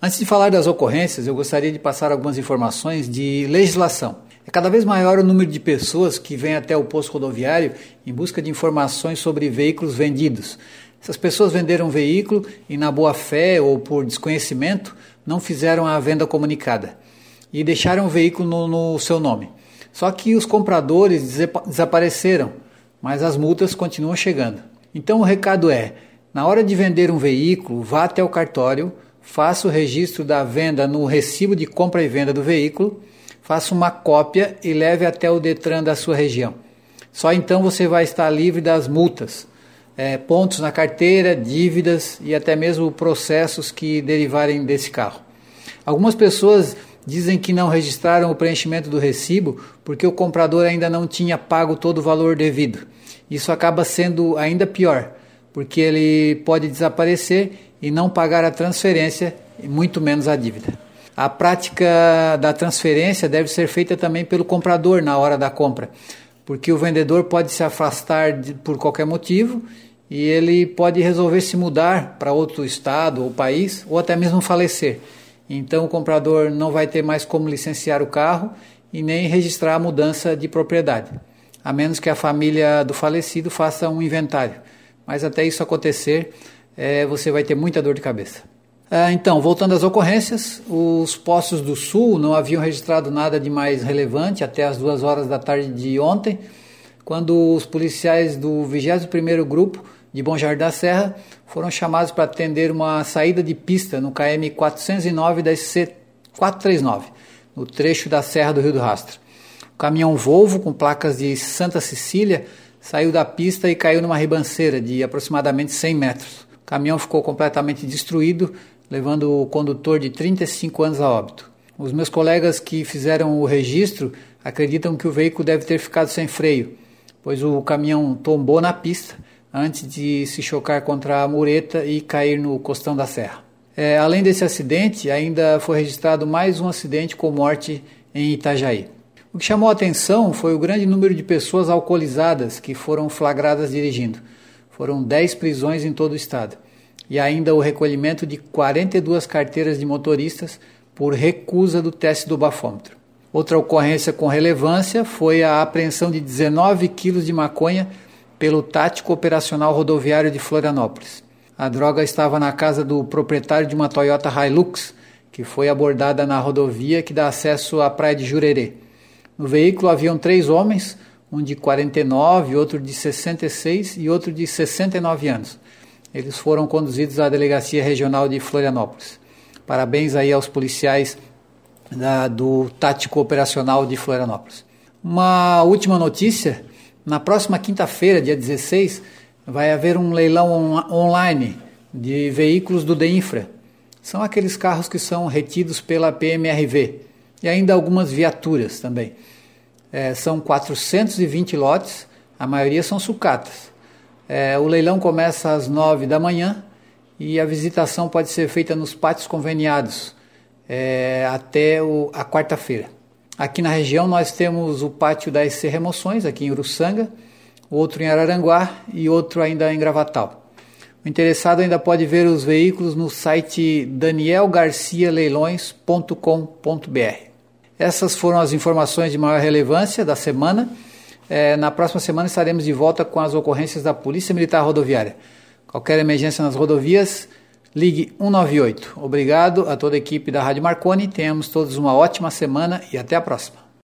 Antes de falar das ocorrências, eu gostaria de passar algumas informações de legislação. É cada vez maior o número de pessoas que vêm até o posto rodoviário em busca de informações sobre veículos vendidos. Essas pessoas venderam um veículo e, na boa fé ou por desconhecimento, não fizeram a venda comunicada e deixaram o veículo no seu nome. Só que os compradores desapareceram, mas as multas continuam chegando. Então o recado é, na hora de vender um veículo, vá até o cartório, faça o registro da venda no recibo de compra e venda do veículo, faça uma cópia e leve até o Detran da sua região. Só então você vai estar livre das multas, pontos na carteira, dívidas e até mesmo processos que derivarem desse carro. Algumas pessoas dizem que não registraram o preenchimento do recibo porque o comprador ainda não tinha pago todo o valor devido. Isso acaba sendo ainda pior, porque ele pode desaparecer e não pagar a transferência e muito menos a dívida. A prática da transferência deve ser feita também pelo comprador na hora da compra, porque o vendedor pode se afastar por qualquer motivo e ele pode resolver se mudar para outro estado ou país ou até mesmo falecer. Então o comprador não vai ter mais como licenciar o carro e nem registrar a mudança de propriedade, a menos que a família do falecido faça um inventário. Mas até isso acontecer, você vai ter muita dor de cabeça. Então, voltando às ocorrências, os postos do Sul não haviam registrado nada de mais relevante até as 2 horas da tarde de ontem, quando os policiais do 21º Grupo de Bom Jardim da Serra foram chamados para atender uma saída de pista no KM 409 da SC 439, no trecho da Serra do Rio do Rastro. O caminhão Volvo, com placas de Santa Cecília, saiu da pista e caiu numa ribanceira de aproximadamente 100 metros. O caminhão ficou completamente destruído, levando o condutor de 35 anos a óbito. Os meus colegas que fizeram o registro acreditam que o veículo deve ter ficado sem freio, pois o caminhão tombou na pista antes de se chocar contra a mureta e cair no costão da serra. Além desse acidente, ainda foi registrado mais um acidente com morte em Itajaí. O que chamou a atenção foi o grande número de pessoas alcoolizadas que foram flagradas dirigindo. Foram 10 prisões em todo o estado. E ainda o recolhimento de 42 carteiras de motoristas por recusa do teste do bafômetro. Outra ocorrência com relevância foi a apreensão de 19 quilos de maconha pelo Tático Operacional Rodoviário de Florianópolis. A droga estava na casa do proprietário de uma Toyota Hilux, que foi abordada na rodovia que dá acesso à praia de Jurerê. No veículo haviam 3 homens, um de 49, outro de 66 e outro de 69 anos. Eles foram conduzidos à Delegacia Regional de Florianópolis. Parabéns aí aos policiais do Tático Operacional de Florianópolis. Uma última notícia, na próxima quinta-feira, dia 16, vai haver um leilão online de veículos do DEINFRA. São aqueles carros que são retidos pela PMRV e ainda algumas viaturas também. São 420 lotes, a maioria são sucatas. O leilão começa às 9 da manhã e a visitação pode ser feita nos pátios conveniados até a quarta-feira. Aqui na região nós temos o pátio da SC Remoções, aqui em Uruçanga, outro em Araranguá e outro ainda em Gravatal. O interessado ainda pode ver os veículos no site danielgarcialeilões.com.br. Essas foram as informações de maior relevância da semana. Na próxima semana estaremos de volta com as ocorrências da Polícia Militar Rodoviária. Qualquer emergência nas rodovias, ligue 198. Obrigado a toda a equipe da Rádio Marconi. Tenhamos todos uma ótima semana e até a próxima.